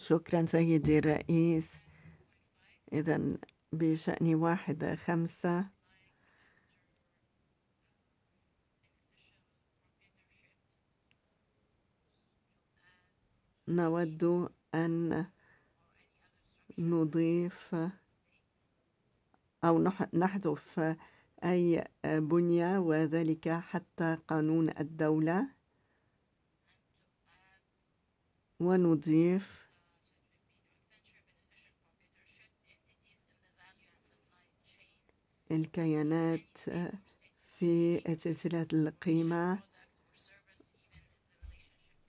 شكرا سيدي الرئيس. إذن بشأن 1.5 نود أن نضيف أو نحذف أي بنية، وذلك حتى قانون الدولة، ونضيف الكيانات في سلسلة القيمة